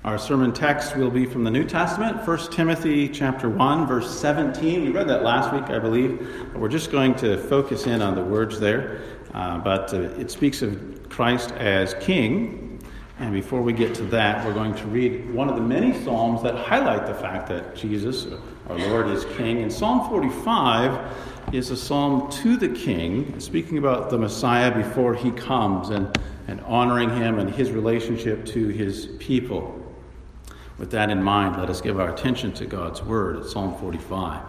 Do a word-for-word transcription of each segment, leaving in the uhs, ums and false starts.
Our sermon text will be from the New Testament, First Timothy chapter one, verse seventeen. We read that last week, I believe, but we're just going to focus in on the words there. Uh, but uh, it speaks of Christ as King. And before we get to that, we're going to read one of the many psalms that highlight the fact that Jesus, our Lord, is King. And Psalm forty-five is a psalm to the King, speaking about the Messiah before he comes and, and honoring him and his relationship to his people. With that in mind, let us give our attention to God's word at Psalm forty-five.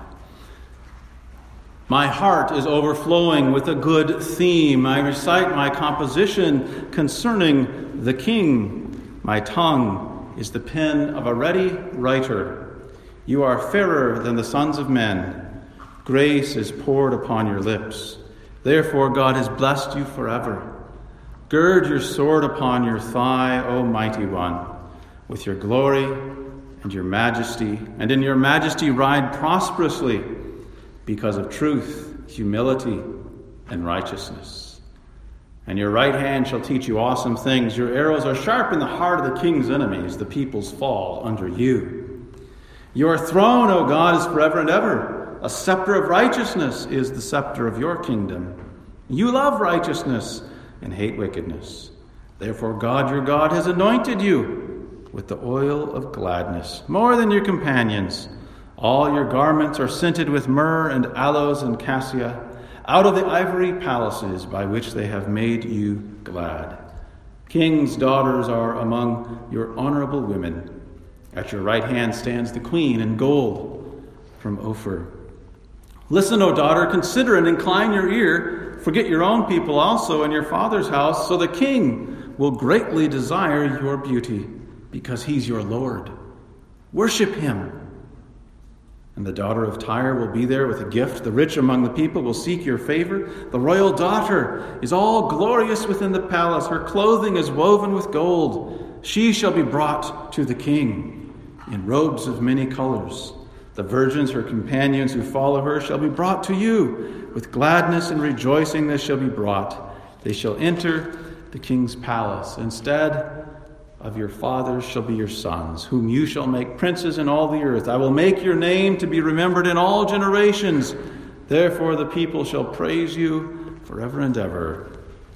My heart is overflowing with a good theme. I recite my composition concerning the King. My tongue is the pen of a ready writer. You are fairer than the sons of men. Grace is poured upon your lips. Therefore God has blessed you forever. Gird your sword upon your thigh, O mighty one. With your glory and your majesty, and in your majesty ride prosperously, because of truth, humility, and righteousness. And your right hand shall teach you awesome things. Your arrows are sharp in the heart of the king's enemies. The peoples fall under you. Your throne, O God, is forever and ever. A scepter of righteousness is the scepter of your kingdom. You love righteousness and hate wickedness. Therefore God, your God, has anointed you with the oil of gladness, more than your companions. All your garments are scented with myrrh and aloes and cassia, out of the ivory palaces by which they have made you glad. King's daughters are among your honorable women. At your right hand stands the queen in gold from Ophir. Listen, O daughter, consider and incline your ear. Forget your own people also and your father's house, so the king will greatly desire your beauty, because he's your Lord. Worship him. And the daughter of Tyre will be there with a gift. The rich among the people will seek your favor. The royal daughter is all glorious within the palace. Her clothing is woven with gold. She shall be brought to the king in robes of many colors. The virgins, her companions who follow her, shall be brought to you. With gladness and rejoicing they shall be brought. They shall enter the king's palace. Instead of your fathers shall be your sons, whom you shall make princes in all the earth. I will make your name to be remembered in all generations. Therefore the people shall praise you forever and ever.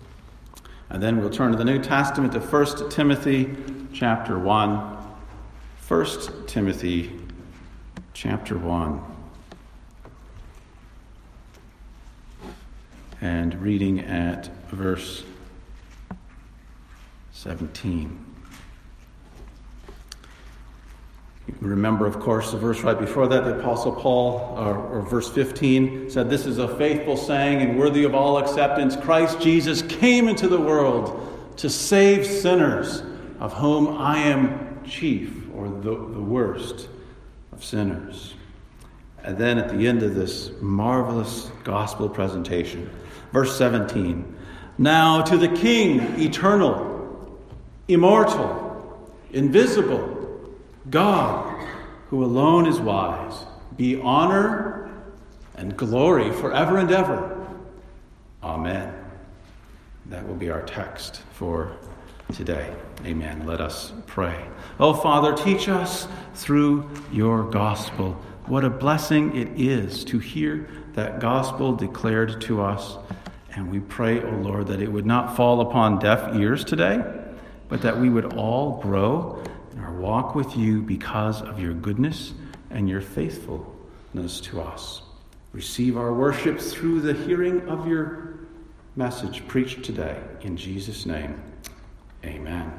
And then we'll turn to the New Testament to First Timothy chapter one. First Timothy chapter one. And reading at verse seventeen. Remember, of course, the verse right before that, the Apostle Paul, or, or verse fifteen, said, "This is a faithful saying and worthy of all acceptance. Christ Jesus came into the world to save sinners, of whom I am chief," or the, the worst of sinners. And then at the end of this marvelous gospel presentation, verse seventeen, "Now to the King, eternal, immortal, invisible, God, who alone is wise, be honor and glory forever and ever. Amen." That will be our text for today. Amen. Let us pray. Oh, Father, teach us through your gospel. What a blessing it is to hear that gospel declared to us. And we pray, oh Lord, that it would not fall upon deaf ears today, but that we would all grow our walk with you because of your goodness and your faithfulness to us. Receive our worship through the hearing of your message preached today. In Jesus' name, amen.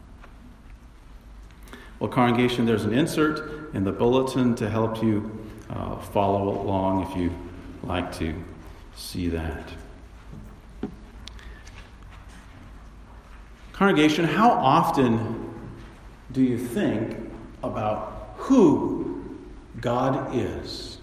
Well, congregation, there's an insert in the bulletin to help you uh, follow along if you like to see that. Congregation, how often do you think about who God is?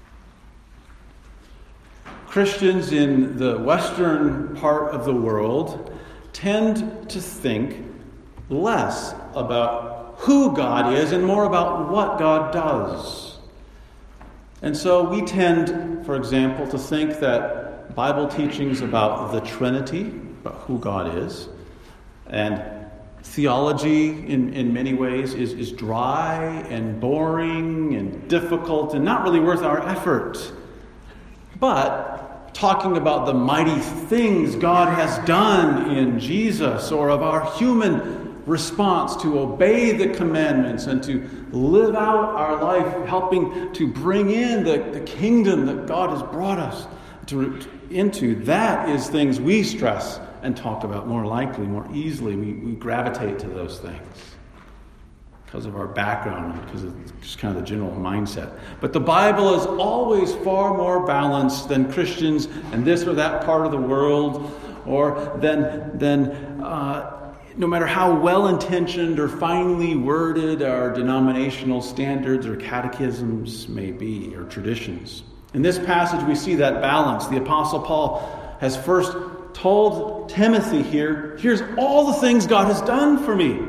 Christians in the western part of the world tend to think less about who God is and more about what God does. And so we tend, for example, to think that Bible teachings about the Trinity, about who God is, and theology in, in many ways is, is dry and boring and difficult and not really worth our effort. But talking about the mighty things God has done in Jesus, or of our human response to obey the commandments and to live out our life, helping to bring in the, the kingdom that God has brought us to, into, that is things we stress and talk about more likely, more easily. We, we gravitate to those things because of our background, because of just kind of the general mindset. But the Bible is always far more balanced than Christians in this or that part of the world, or than, than uh, no matter how well-intentioned or finely worded our denominational standards or catechisms may be, or traditions. In this passage, we see that balance. The Apostle Paul has first told Timothy here, here's all the things God has done for me.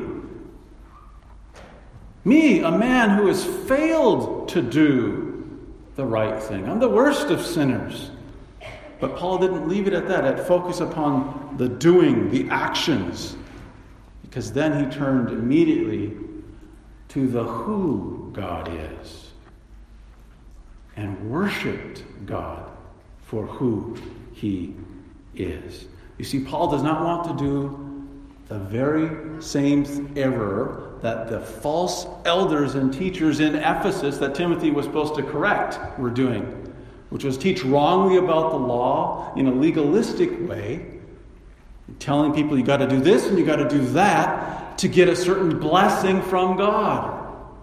Me, a man who has failed to do the right thing. I'm the worst of sinners. But Paul didn't leave it at that. It focused upon the doing, the actions. Because then he turned immediately to the who God is. And worshiped God for who he is. You see, Paul does not want to do the very same error that the false elders and teachers in Ephesus that Timothy was supposed to correct were doing, which was teach wrongly about the law in a legalistic way, telling people you got to do this and you got to do that to get a certain blessing from God.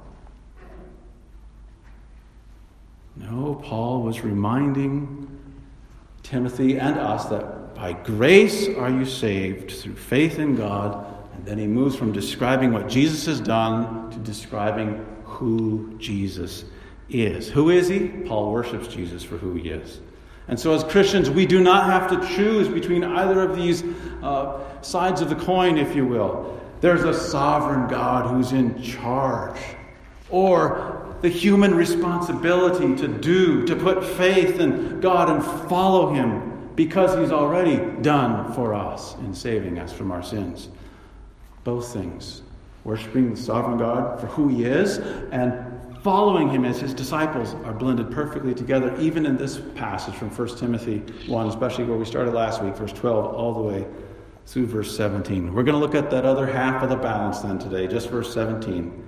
No, Paul was reminding Timothy and us that by grace are you saved through faith in God. And then he moves from describing what Jesus has done to describing who Jesus is. Who is he? Paul worships Jesus for who he is. And so as Christians, we do not have to choose between either of these uh, sides of the coin, if you will. There's a sovereign God who's in charge. Or the human responsibility to do, to put faith in God and follow him because he's already done for us in saving us from our sins. Both things. Worshiping the sovereign God for who he is and following him as his disciples are blended perfectly together, even in this passage from First Timothy one, especially where we started last week, verse twelve, all the way through verse seventeen. We're going to look at that other half of the balance then today, just verse seventeen.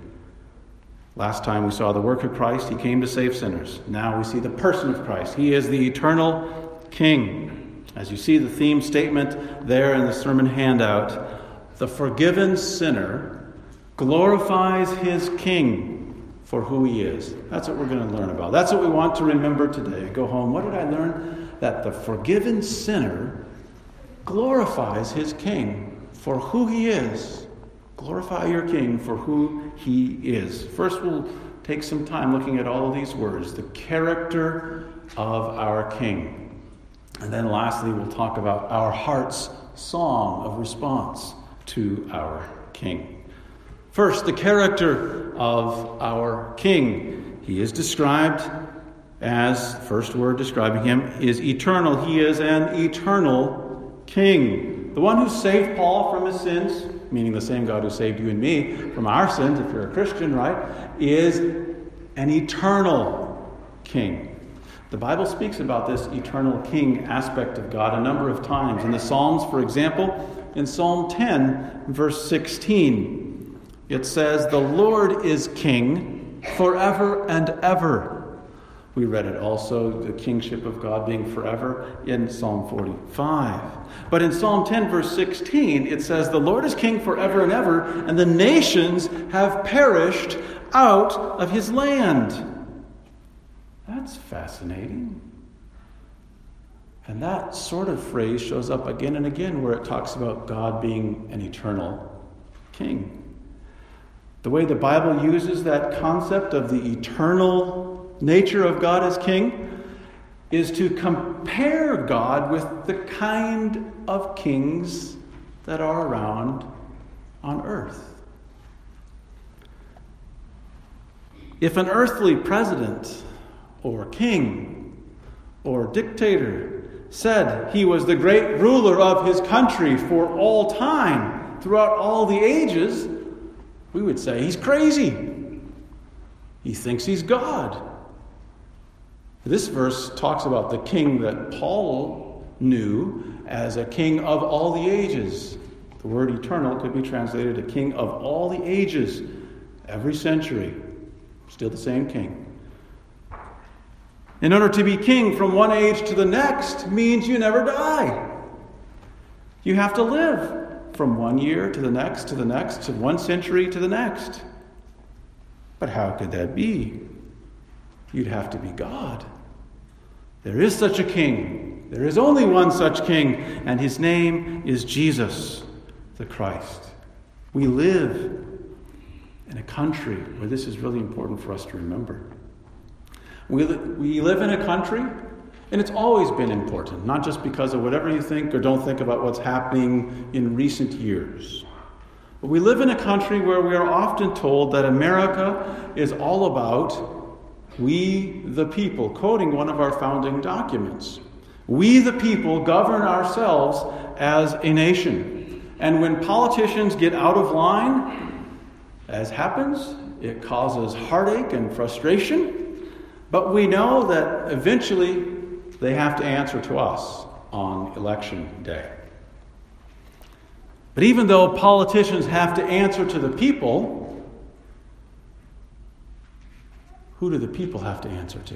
Last time we saw the work of Christ. He came to save sinners. Now we see the person of Christ. He is the eternal King. As you see the theme statement there in the sermon handout, the forgiven sinner glorifies his King for who he is. That's what we're going to learn about. That's what we want to remember today. Go home. What did I learn? That the forgiven sinner glorifies his King for who he is. Glorify your King for who he is. First, we'll take some time looking at all of these words, the character of our King. And then lastly, we'll talk about our heart's song of response to our King. First, the character of our King. He is described as, first word describing him, is eternal. He is an eternal King. The one who saved Paul from his sins, meaning the same God who saved you and me from our sins, if you're a Christian, right, is an eternal King. The Bible speaks about this eternal King aspect of God a number of times. In the Psalms, for example, in Psalm ten, verse sixteen, it says, "The Lord is King forever and ever." We read it also, the kingship of God being forever, in Psalm forty-five. But in Psalm ten, verse sixteen, it says, "The Lord is King forever and ever, and the nations have perished out of his land." That's fascinating. And that sort of phrase shows up again and again where it talks about God being an eternal King. The way the Bible uses that concept of the eternal nature of God as King is to compare God with the kind of kings that are around on earth. If an earthly president or king or dictator said he was the great ruler of his country for all time, throughout all the ages, we would say he's crazy. He thinks he's God. This verse talks about the king that Paul knew as a king of all the ages. The word eternal could be translated a king of all the ages, every century. Still the same king. In order to be king from one age to the next means you never die. You have to live from one year to the next, to the next, to one century to the next. But how could that be? You'd have to be God. There is such a king. There is only one such king, and his name is Jesus, the Christ. We live in a country where this is really important for us to remember. We, li- we live in a country, and it's always been important, not just because of whatever you think or don't think about what's happening in recent years. But we live in a country where we are often told that America is all about we the people, quoting one of our founding documents. We the people govern ourselves as a nation. And when politicians get out of line, as happens, it causes heartache and frustration. But we know that eventually they have to answer to us on election day. But even though politicians have to answer to the people, who do the people have to answer to?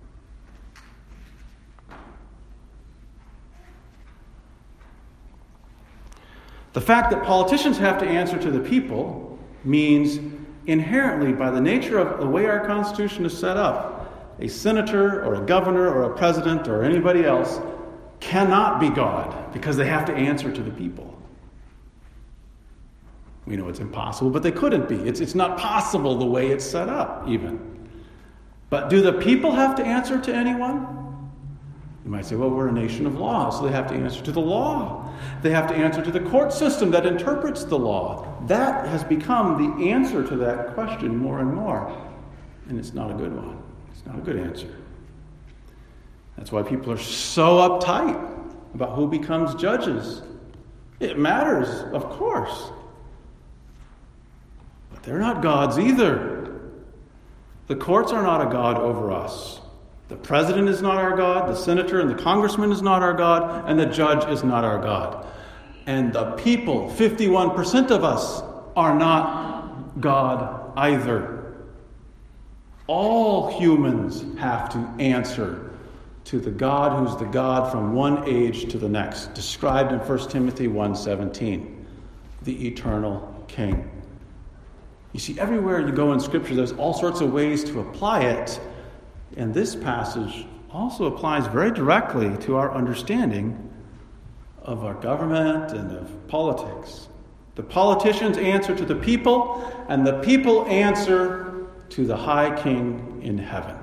The fact that politicians have to answer to the people means inherently, by the nature of the way our Constitution is set up, a senator or a governor or a president or anybody else cannot be God because they have to answer to the people. We know it's impossible, but they couldn't be. It's, it's not possible the way it's set up, even. But do the people have to answer to anyone? You might say, well, we're a nation of law, so they have to answer to the law. They have to answer to the court system that interprets the law. That has become the answer to that question more and more. And it's not a good one. It's not a good answer. That's why people are so uptight about who becomes judges. It matters, of course. But they're not gods either. The courts are not a god over us. The president is not our God, the senator and the congressman is not our God, and the judge is not our God. And the people, fifty-one percent of us, are not God either. All humans have to answer to the God who's the God from one age to the next, described in First Timothy one seventeen, the eternal King. You see, everywhere you go in Scripture, there's all sorts of ways to apply it. And this passage also applies very directly to our understanding of our government and of politics. The politicians answer to the people, and the people answer to the high King in heaven.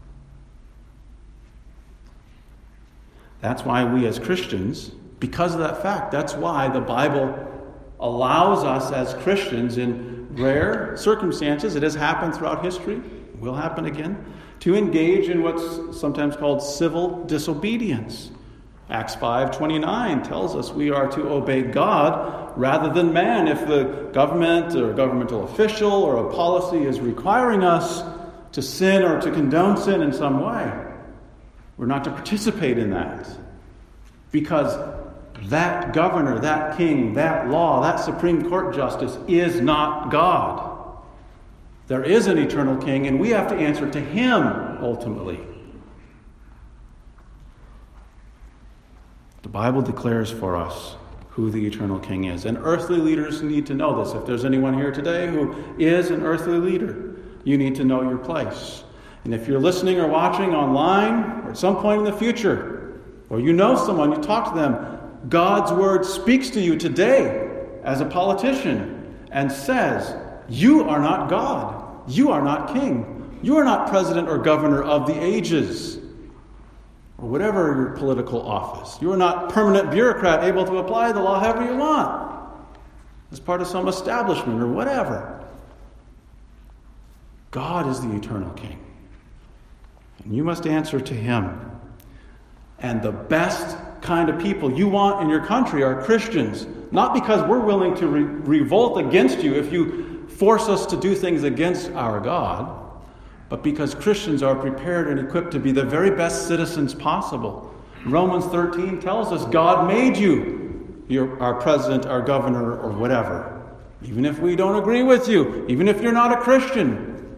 That's why we as Christians, because of that fact, that's why the Bible allows us as Christians in rare circumstances, it has happened throughout history, will happen again, to engage in what's sometimes called civil disobedience. Acts five twenty-nine tells us we are to obey God rather than man. If the government or a governmental official or a policy is requiring us to sin or to condone sin in some way, we're not to participate in that. Because that governor, that king, that law, that Supreme Court justice is not God. There is an eternal king, and we have to answer to him ultimately. The Bible declares for us who the eternal king is. And earthly leaders need to know this. If there's anyone here today who is an earthly leader, you need to know your place. And if you're listening or watching online, or at some point in the future, or you know someone, you talk to them, God's word speaks to you today as a politician and says, you are not God. You are not king. You are not president or governor of the ages, or whatever your political office. You are not permanent bureaucrat able to apply the law however you want as part of some establishment or whatever. God is the eternal king, and you must answer to him. And the best kind of people you want in your country are Christians, Not because we're willing to re- revolt against you if you force us to do things against our God, but because Christians are prepared and equipped to be the very best citizens possible. Romans thirteen tells us God made you, your, our president, our governor, or whatever. Even if we don't agree with you, even if you're not a Christian,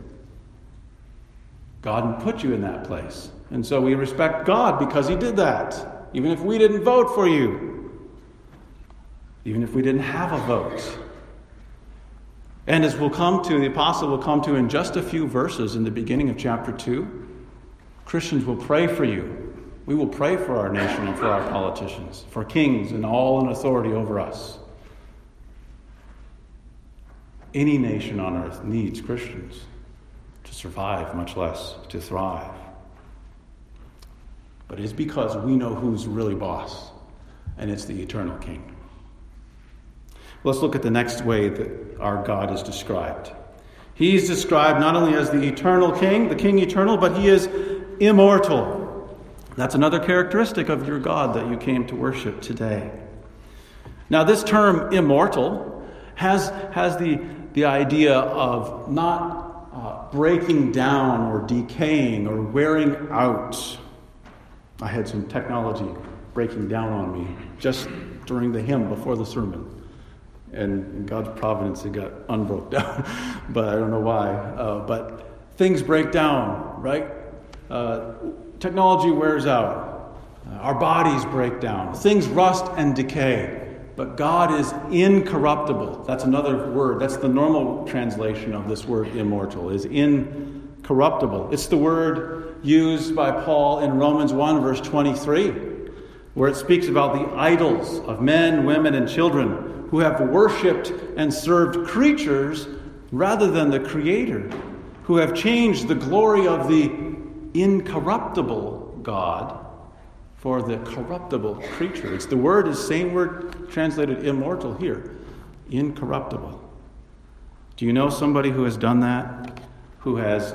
God put you in that place. And so we respect God because he did that. Even if we didn't vote for you. Even if we didn't have a vote. And as we'll come to, the apostle will come to in just a few verses in the beginning of chapter two, Christians will pray for you. We will pray for our nation and for our politicians, for kings and all in authority over us. Any nation on earth needs Christians to survive, much less to thrive. But it's because we know who's really boss, and it's the eternal King. Let's look at the next way that our God is described. He's described not only as the eternal King, the King eternal, but he is immortal. That's another characteristic of your God that you came to worship today. Now, this term immortal has, has the, the idea of not uh, breaking down or decaying or wearing out. I had some technology breaking down on me just during the hymn before the sermon. And in God's providence, it got unbroke down. But I don't know why. Uh, but things break down, right? Uh, technology wears out. Uh, our bodies break down. Things rust and decay. But God is incorruptible. That's another word. That's the normal translation of this word immortal, is incorruptible. It's the word used by Paul in Romans one, verse twenty-three, where it speaks about the idols of men, women, and children who have worshipped and served creatures rather than the Creator, who have changed the glory of the incorruptible God for the corruptible creature. It's the word, is same word translated immortal here, incorruptible. Do you know somebody who has done that? Who has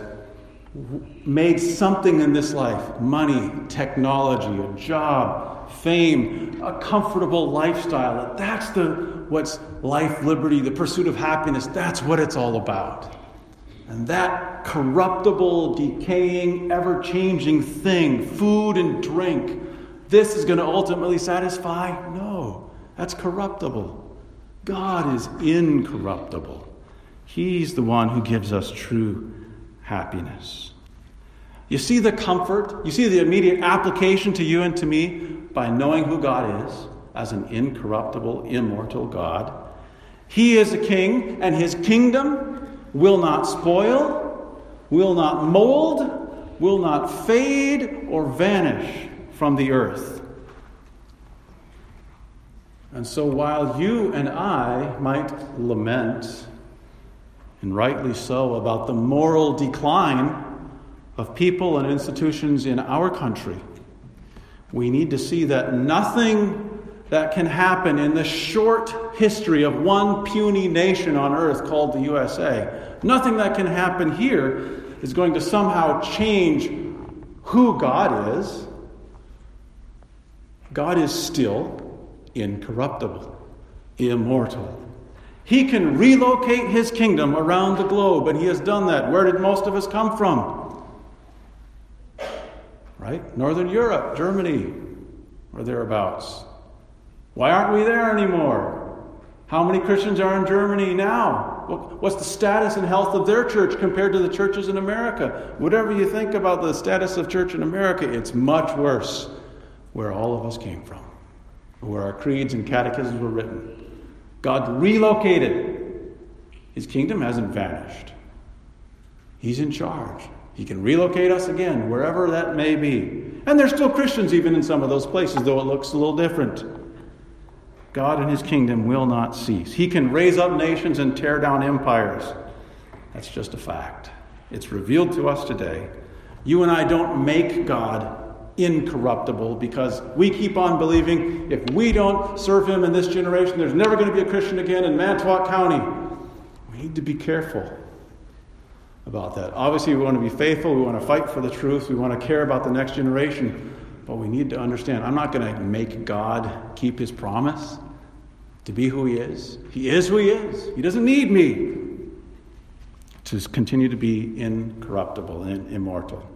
made something in this life, money, technology, a job, fame, a comfortable lifestyle. That's the what's life, liberty, the pursuit of happiness. That's what it's all about. And that corruptible, decaying, ever-changing thing, food and drink, this is going to ultimately satisfy? No, that's corruptible. God is incorruptible. He's the one who gives us true happiness. You see the comfort, you see the immediate application to you and to me by knowing who God is as an incorruptible, immortal God. He is a king, and his kingdom will not spoil, will not mold, will not fade or vanish from the earth. And so while you and I might lament, and rightly so, about the moral decline of people and institutions in our country, we need to see that nothing that can happen in the short history of one puny nation on earth called the U S A, nothing that can happen here is going to somehow change who God is. God is still incorruptible, immortal. He can relocate his kingdom around the globe, and he has done that. Where did most of us come from? Right? Northern Europe, Germany, or thereabouts. Why aren't we there anymore? How many Christians are in Germany now? What's the status and health of their church compared to the churches in America? Whatever you think about the status of church in America, it's much worse where all of us came from, where our creeds and catechisms were written. God relocated. His kingdom hasn't vanished. He's in charge. He can relocate us again, wherever that may be. And there's still Christians even in some of those places, though it looks a little different. God and his kingdom will not cease. He can raise up nations and tear down empires. That's just a fact. It's revealed to us today. You and I don't make God incorruptible because we keep on believing if we don't serve him in this generation, there's never going to be a Christian again in Manitowoc County. We need to be careful about that. Obviously, we want to be faithful. We want to fight for the truth. We want to care about the next generation. But we need to understand, I'm not going to make God keep his promise. to be who he is. He is who he is. He doesn't need me to continue to be incorruptible and immortal.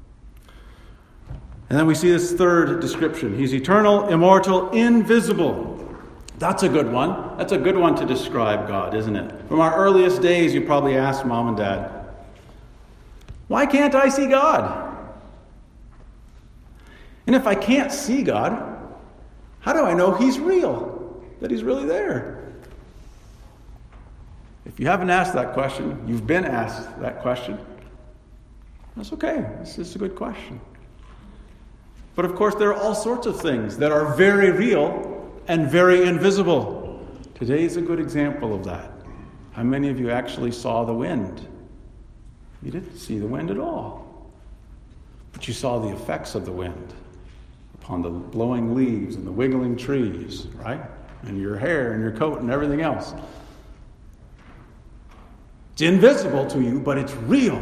And then we see this third description. He's eternal, immortal, invisible. That's a good one. That's a good one to describe God, isn't it? From our earliest days, you probably asked Mom and Dad, why can't I see God? And if I can't see God, how do I know he's real? That he's really there? If you haven't asked that question, you've been asked that question. That's okay. This is a good question. But of course, there are all sorts of things that are very real and very invisible. Today is a good example of that. How many of you actually saw the wind? You didn't see the wind at all. But you saw the effects of the wind upon the blowing leaves and the wiggling trees, right? And your hair and your coat and everything else. It's invisible to you, but it's real.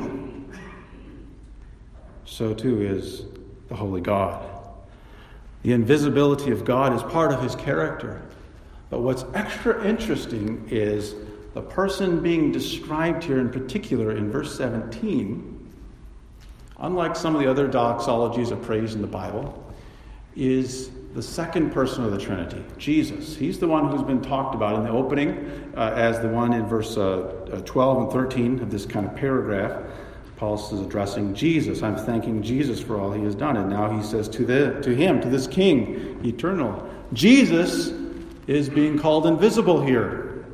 So too is the Holy God. The invisibility of God is part of his character. But what's extra interesting is the person being described here in particular in verse seventeen, unlike some of the other doxologies of praise in the Bible, is the second person of the Trinity, Jesus. He's the one who's been talked about in the opening uh, as the one in verse uh, twelve and thirteen of this kind of paragraph. Paul is addressing Jesus. I'm thanking Jesus for all he has done. And now he says to the to him, to this King, eternal. Jesus is being called invisible here.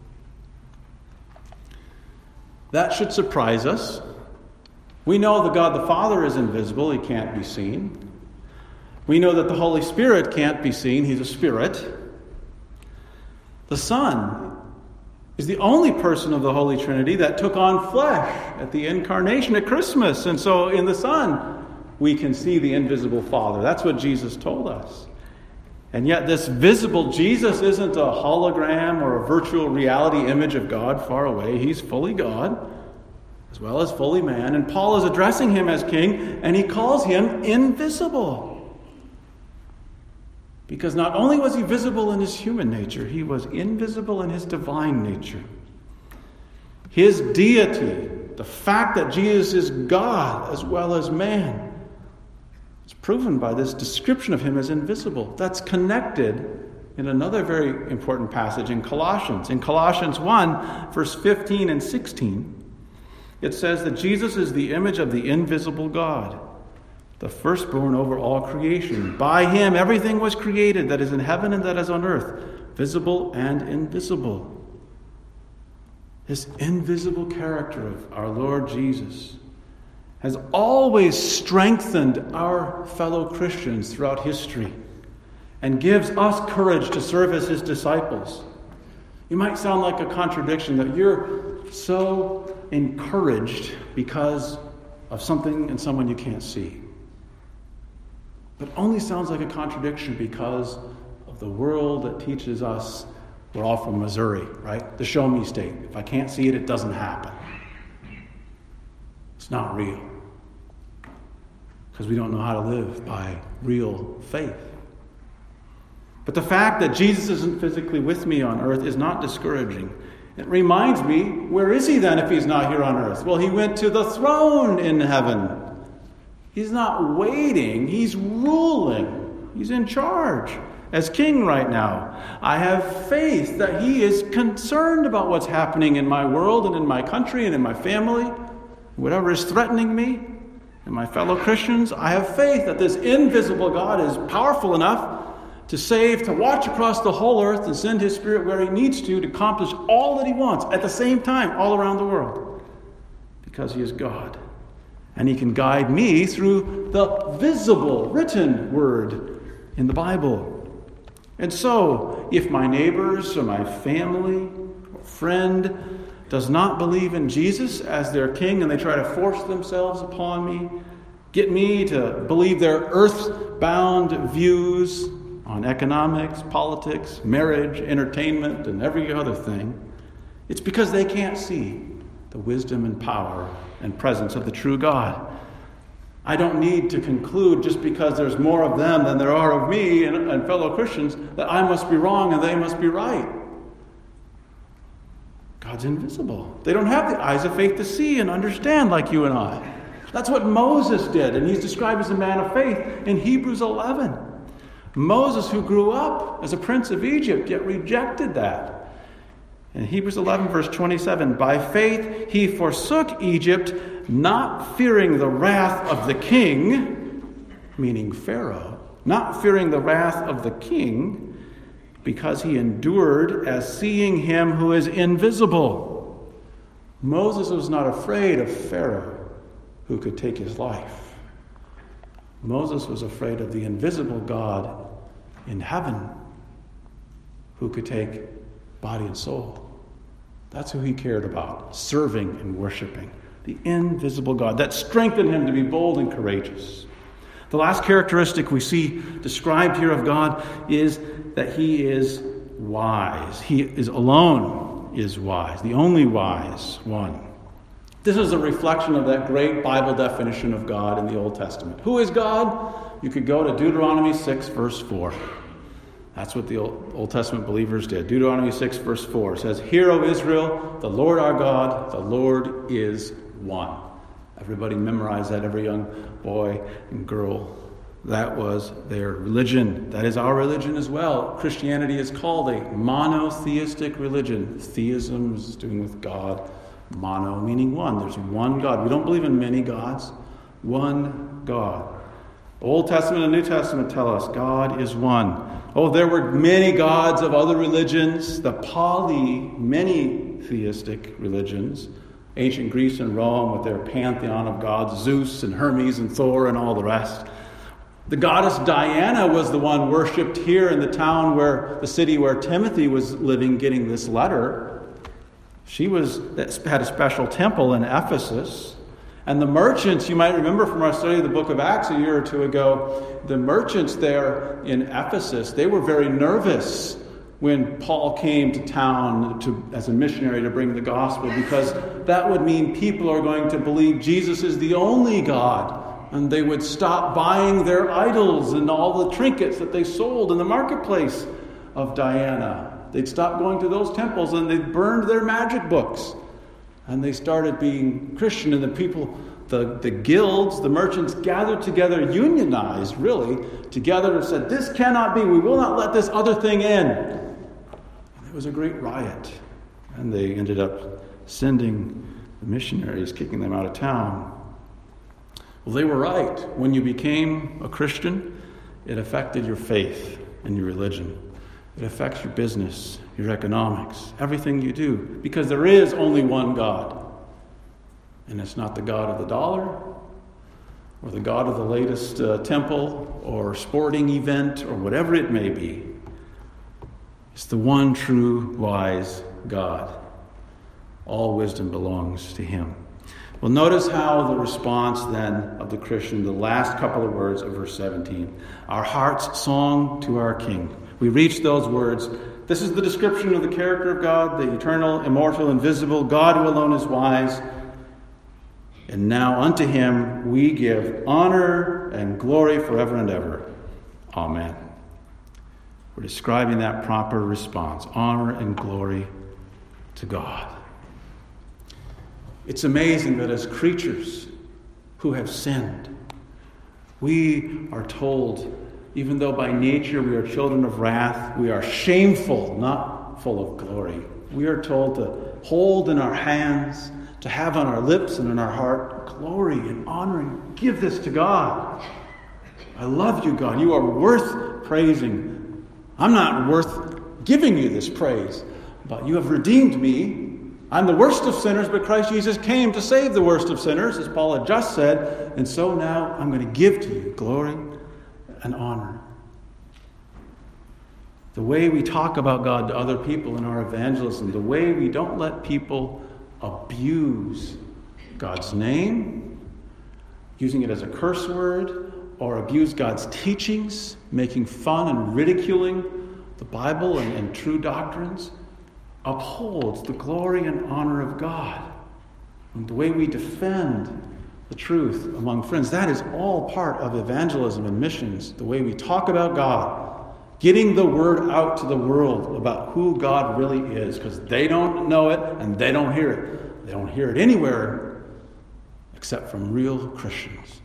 That should surprise us. We know that God the Father is invisible. He can't be seen. We know that the Holy Spirit can't be seen. He's a spirit. The Son is the only person of the Holy Trinity that took on flesh at the incarnation at Christmas. And so in the Son, we can see the invisible Father. That's what Jesus told us. And yet this visible Jesus isn't a hologram or a virtual reality image of God far away. He's fully God as well as fully man. And Paul is addressing him as king, and he calls him invisible. Because not only was he visible in his human nature, he was invisible in his divine nature. His deity, the fact that Jesus is God as well as man, is proven by this description of him as invisible. That's connected in another very important passage in Colossians. In Colossians one, verse fifteen and sixteen, it says that Jesus is the image of the invisible God, the firstborn over all creation. By him everything was created that is in heaven and that is on earth, visible and invisible. This invisible character of our Lord Jesus has always strengthened our fellow Christians throughout history and gives us courage to serve as his disciples. You might sound like a contradiction that you're so encouraged because of something and someone you can't see. But only sounds like a contradiction because of the world that teaches us we're all from Missouri, right? The show me state. If I can't see it, it doesn't happen. It's not real. Because we don't know how to live by real faith. But the fact that Jesus isn't physically with me on earth is not discouraging. It reminds me, where is he then if he's not here on earth? Well, he went to the throne in heaven. He's not waiting. He's ruling. He's in charge as king right now. I have faith that he is concerned about what's happening in my world and in my country and in my family. Whatever is threatening me and my fellow Christians, I have faith that this invisible God is powerful enough to save, to watch across the whole earth and send his Spirit where he needs to to accomplish all that he wants at the same time all around the world. Because he is God. And he can guide me through the visible, written word in the Bible. And so, if my neighbors or my family or friend does not believe in Jesus as their king and they try to force themselves upon me, get me to believe their earth-bound views on economics, politics, marriage, entertainment, and every other thing, it's because they can't see the wisdom and power and presence of the true God. I don't need to conclude just because there's more of them than there are of me and, and fellow Christians that I must be wrong and they must be right. God's invisible. They don't have the eyes of faith to see and understand like you and I. That's what Moses did, and he's described as a man of faith in Hebrews eleven. Moses, who grew up as a prince of Egypt, yet rejected that. In Hebrews eleven, verse twenty-seven, by faith he forsook Egypt, not fearing the wrath of the king, meaning Pharaoh, not fearing the wrath of the king, because he endured as seeing him who is invisible. Moses was not afraid of Pharaoh, who could take his life. Moses was afraid of the invisible God in heaven, who could take body and soul. That's who he cared about, serving and worshiping. The invisible God. That strengthened him to be bold and courageous. The last characteristic we see described here of God is that he is wise. He is alone is wise, the only wise one. This is a reflection of that great Bible definition of God in the Old Testament. Who is God? You could go to Deuteronomy six, verse four. That's what the Old Testament believers did. Deuteronomy six, verse four says, Hear, O Israel, the Lord our God, the Lord is one. Everybody memorized that, every young boy and girl. That was their religion. That is our religion as well. Christianity is called a monotheistic religion. Theism is doing with God. Mono meaning one. There's one God. We don't believe in many gods. One God. Old Testament and New Testament tell us God is one. Oh, there were many gods of other religions. The poly, many theistic religions. Ancient Greece and Rome with their pantheon of gods, Zeus and Hermes and Thor and all the rest. The goddess Diana was the one worshipped here in the town where, the city where Timothy was living, getting this letter. She was had a special temple in Ephesus. And the merchants, you might remember from our study of the book of Acts a year or two ago, the merchants there in Ephesus, they were very nervous when Paul came to town to, as a missionary to bring the gospel, because that would mean people are going to believe Jesus is the only God. And they would stop buying their idols and all the trinkets that they sold in the marketplace of Diana. They'd stop going to those temples and they burned their magic books. And they started being Christian, and the people, the, the guilds, the merchants gathered together, unionized really, together and said, this cannot be, we will not let this other thing in. And it was a great riot. And they ended up sending the missionaries, kicking them out of town. Well, they were right. When you became a Christian, it affected your faith and your religion. It affects your business, your economics, everything you do, because there is only one God. And it's not the God of the dollar, or the God of the latest uh, temple, or sporting event, or whatever it may be. It's the one true, wise God. All wisdom belongs to him. Well, notice how the response then of the Christian, the last couple of words of verse seventeen, our heart's song to our King. We reach those words. This is the description of the character of God, the eternal, immortal, invisible, God who alone is wise. And now unto him we give honor and glory forever and ever. Amen. We're describing that proper response, honor and glory to God. It's amazing that as creatures who have sinned, we are told, even though by nature we are children of wrath, we are shameful, not full of glory. We are told to hold in our hands, to have on our lips and in our heart, glory and honor, and give this to God. I love you, God. You are worth praising. I'm not worth giving you this praise, but you have redeemed me. I'm the worst of sinners, but Christ Jesus came to save the worst of sinners, as Paul had just said. And so now I'm going to give to you glory and honor. The way we talk about God to other people in our evangelism, the way we don't let people abuse God's name, using it as a curse word, or abuse God's teachings, making fun and ridiculing the Bible and, and true doctrines, upholds the glory and honor of God. And the way we defend the truth among friends. That is all part of evangelism and missions, the way we talk about God, getting the word out to the world about who God really is, because they don't know it and they don't hear it. They don't hear it anywhere except from real Christians.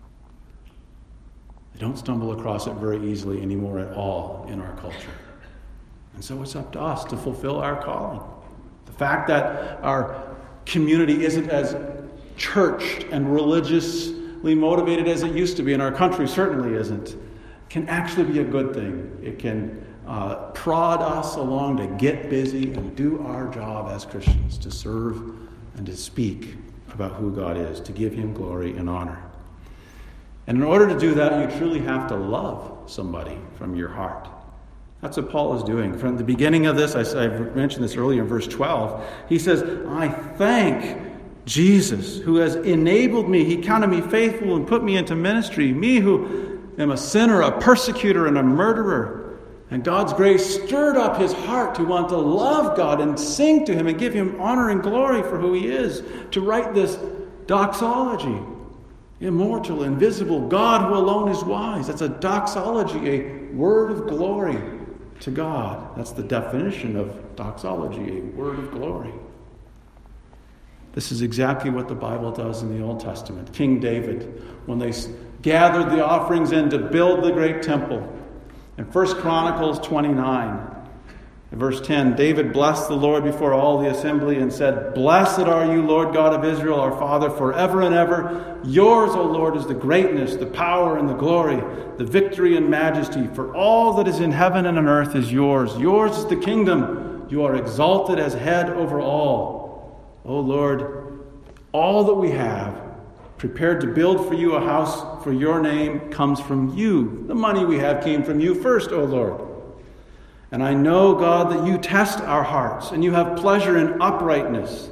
They don't stumble across it very easily anymore at all in our culture. And so it's up to us to fulfill our calling. The fact that our community isn't as churched and religiously motivated as it used to be, and our country certainly isn't, can actually be a good thing. It can uh, prod us along to get busy and do our job as Christians, to serve and to speak about who God is, to give him glory and honor. And in order to do that, you truly have to love somebody from your heart. That's what Paul is doing. From the beginning of this, I, I mentioned this earlier in verse twelve, he says, I thank Jesus, who has enabled me. He counted me faithful and put me into ministry. Me who am a sinner, a persecutor, and a murderer. And God's grace stirred up his heart to want to love God and sing to him and give him honor and glory for who he is. To write this doxology. Immortal, invisible, God who alone is wise. That's a doxology, a word of glory to God. That's the definition of doxology, a word of glory. This is exactly what the Bible does in the Old Testament. King David, when they gathered the offerings in to build the great temple, in First Chronicles twenty-nine, in verse ten, David blessed the Lord before all the assembly and said, Blessed are you, Lord God of Israel, our Father, forever and ever. Yours, O Lord, is the greatness, the power, and the glory, the victory and majesty. For all that is in heaven and on earth is yours. Yours is the kingdom. You are exalted as head over all. O Lord, all that we have prepared to build for you a house for your name comes from you. The money we have came from you first, O Lord. And I know, God, that you test our hearts and you have pleasure in uprightness.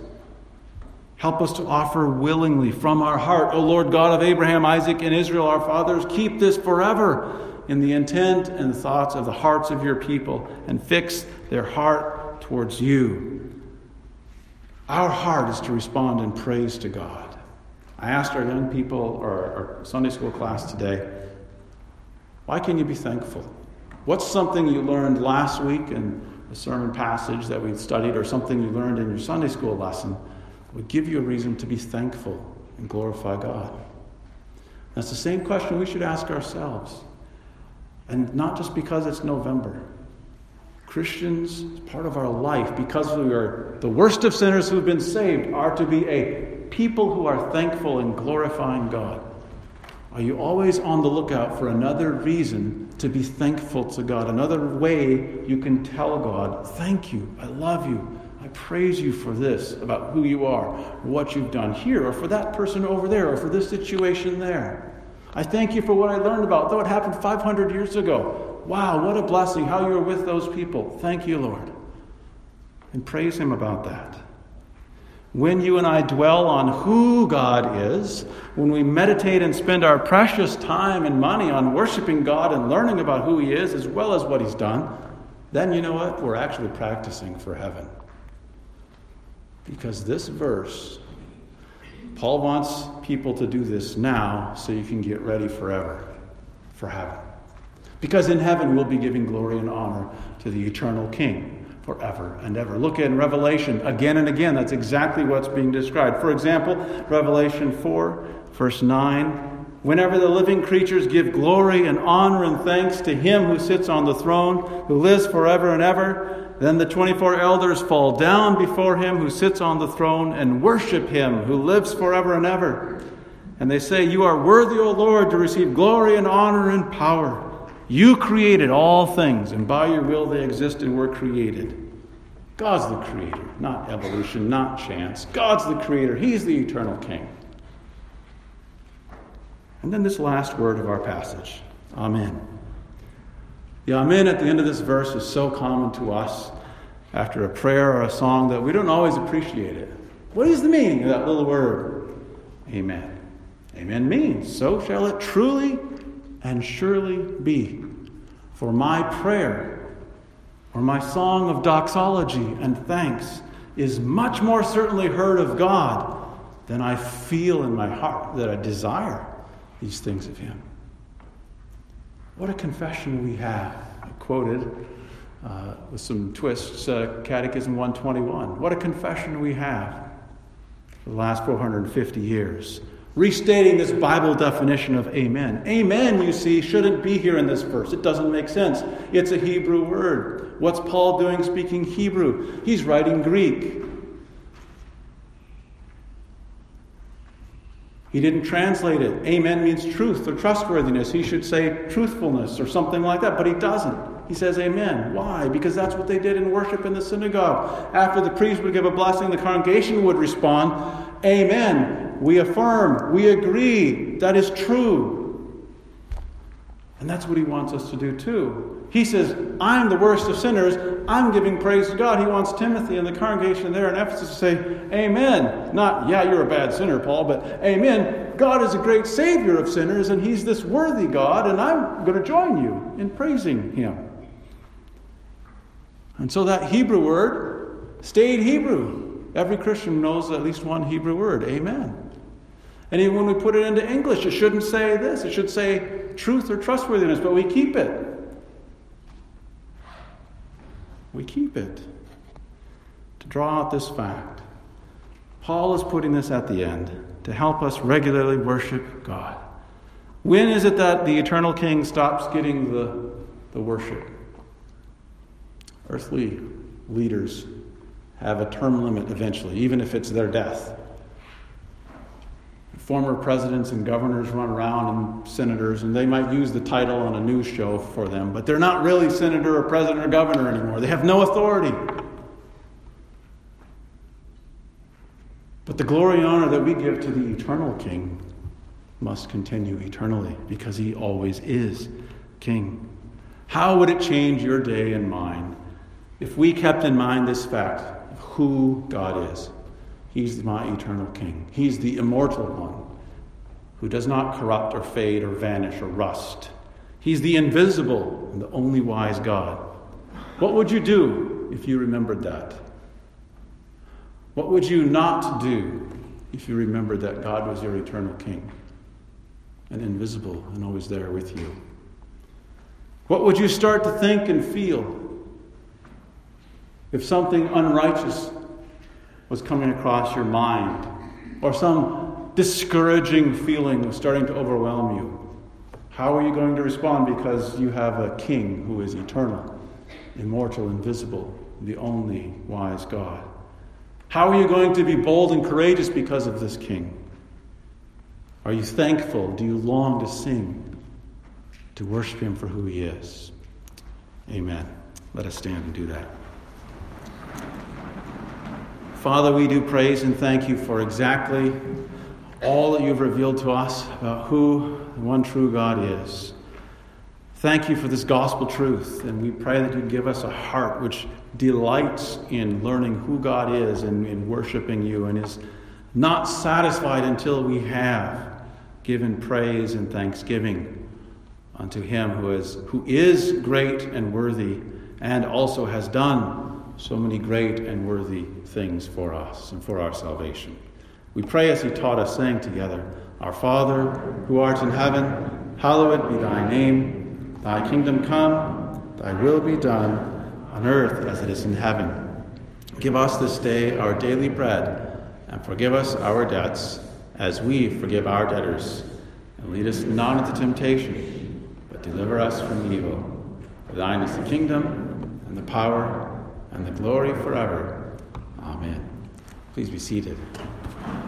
Help us to offer willingly from our heart, O Lord God of Abraham, Isaac, and Israel, our fathers. Keep this forever in the intent and thoughts of the hearts of your people, and fix their heart towards you. Our heart is to respond in praise to God. I asked our young people, or our Sunday school class today, why can you be thankful? What's something you learned last week in the sermon passage that we studied, or something you learned in your Sunday school lesson that would give you a reason to be thankful and glorify God? That's the same question we should ask ourselves. And not just because it's November. Christians, as part of our life, because we are the worst of sinners who have been saved, are to be a people who are thankful and glorifying God. Are you always on the lookout for another reason to be thankful to God? Another way you can tell God, thank you, I love you, I praise you for this, about who you are, or what you've done here, or for that person over there, or for this situation there. I thank you for what I learned about, though it happened five hundred years ago. Wow, what a blessing, how you were with those people. Thank you, Lord. And praise him about that. When you and I dwell on who God is, when we meditate and spend our precious time and money on worshiping God and learning about who he is as well as what he's done, then you know what? We're actually practicing for heaven. Because this verse, Paul wants people to do this now so you can get ready forever for heaven. Because in heaven we'll be giving glory and honor to the eternal King forever and ever. Look in Revelation again and again. That's exactly what's being described. For example, Revelation four, verse nine. Whenever the living creatures give glory and honor and thanks to him who sits on the throne, who lives forever and ever, then the twenty-four elders fall down before him who sits on the throne and worship him who lives forever and ever. And they say, You are worthy, O Lord, to receive glory and honor and power. You created all things, and by your will they exist and were created. God's the creator, not evolution, not chance. God's the creator. He's the eternal King. And then this last word of our passage, Amen. The Amen at the end of this verse is so common to us after a prayer or a song that we don't always appreciate it. What is the meaning of that little word? Amen. Amen means, so shall it truly and surely be. For my prayer or my song of doxology and thanks is much more certainly heard of God then I feel in my heart that I desire these things of him. What a confession we have. I quoted uh, with some twists, uh, Catechism one twenty-one. What a confession we have for the last four hundred fifty years. Restating this Bible definition of amen. Amen, you see, shouldn't be here in this verse. It doesn't make sense. It's a Hebrew word. What's Paul doing speaking Hebrew? He's writing Greek. He didn't translate it. Amen means truth or trustworthiness. He should say truthfulness or something like that, but he doesn't. He says amen. Why? Because that's what they did in worship in the synagogue. After the priest would give a blessing, the congregation would respond, amen. We affirm, we agree, that is true. And that's what he wants us to do too. He says, I'm the worst of sinners. I'm giving praise to God. He wants Timothy and the congregation there in Ephesus to say, amen. Not, yeah, you're a bad sinner, Paul, but amen. God is a great Savior of sinners, and he's this worthy God, and I'm going to join you in praising him. And so that Hebrew word stayed Hebrew. Every Christian knows at least one Hebrew word, amen. And even when we put it into English, it shouldn't say this. It should say truth or trustworthiness, but we keep it. We keep it. To draw out this fact, Paul is putting this at the end to help us regularly worship God. When is it that the eternal King stops getting the, the worship? Earthly leaders have a term limit eventually, even if it's their death. Former presidents and governors run around, and senators, and they might use the title on a news show for them, but they're not really senator or president or governor anymore. They have no authority. But the glory and honor that we give to the eternal King must continue eternally, because he always is King. How would it change your day and mine if we kept in mind this fact of who God is? He's my eternal King. He's the immortal one who does not corrupt or fade or vanish or rust. He's the invisible and the only wise God. What would you do if you remembered that? What would you not do if you remembered that God was your eternal King and invisible and always there with you? What would you start to think and feel if something unrighteous was coming across your mind, or some discouraging feeling was starting to overwhelm you? How are you going to respond? Because you have a King who is eternal, immortal, invisible, the only wise God. How are you going to be bold and courageous because of this King? Are you thankful? Do you long to sing, to worship him for who he is? Amen. Let us stand and do that. Father, we do praise and thank you for exactly all that you've revealed to us about who the one true God is. Thank you for this gospel truth, and we pray that you give us a heart which delights in learning who God is and in worshiping you, and is not satisfied until we have given praise and thanksgiving unto him who is, who is great and worthy, and also has done so many great and worthy things for us and for our salvation. We pray as he taught us, saying together, Our Father, who art in heaven, hallowed be thy name. Thy kingdom come, thy will be done, on earth as it is in heaven. Give us this day our daily bread, and forgive us our debts, as we forgive our debtors. And lead us not into temptation, but deliver us from evil. For thine is the kingdom, and the power, and the glory forever. Amen. Please be seated.